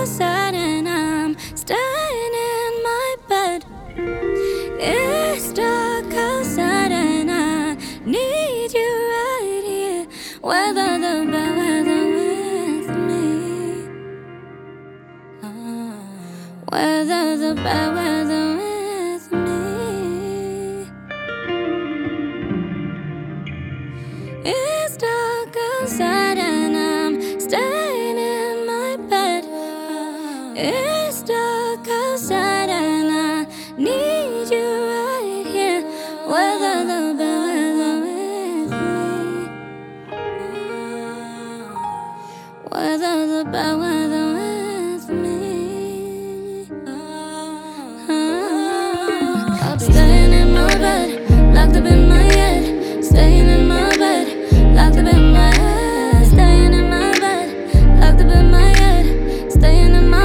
outside and I'm staying in my bed. It's dark outside and I need you right here. Weather the bad weather with me. Weather the bad weather with me. It's dark outside and I'm staying in my bed. It's dark outside and I need you right here. Weather the bad weather with me. Weather the bad weather with me. I'll be staying in my bed, locked up in my head. Staying in my bed, locked up in my head. Staying in my bed, locked up in my head. Staying in my